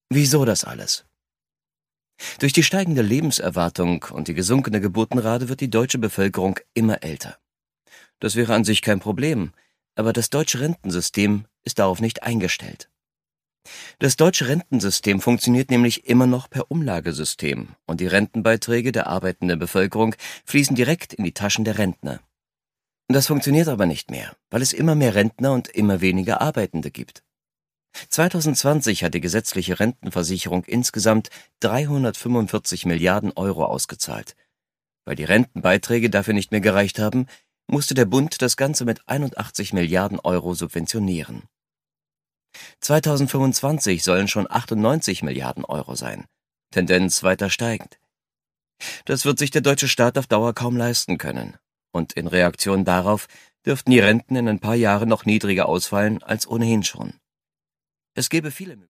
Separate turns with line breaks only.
Wieso das alles? Durch die steigende Lebenserwartung und die gesunkene Geburtenrate wird die deutsche Bevölkerung immer älter. Das wäre an sich kein Problem, aber das deutsche Rentensystem ist darauf nicht eingestellt. Das deutsche Rentensystem funktioniert nämlich immer noch per Umlagesystem und die Rentenbeiträge der arbeitenden Bevölkerung fließen direkt in die Taschen der Rentner. Das funktioniert aber nicht mehr, weil es immer mehr Rentner und immer weniger Arbeitende gibt. 2020 hat die gesetzliche Rentenversicherung insgesamt 345 Milliarden Euro ausgezahlt. Weil die Rentenbeiträge dafür nicht mehr gereicht haben, musste der Bund das Ganze mit 81 Milliarden Euro subventionieren. 2025 sollen schon 98 Milliarden Euro sein, Tendenz weiter steigend. Das wird sich der deutsche Staat auf Dauer kaum leisten können. Und in Reaktion darauf dürften die Renten in ein paar Jahren noch niedriger ausfallen als ohnehin schon. Es gäbe viele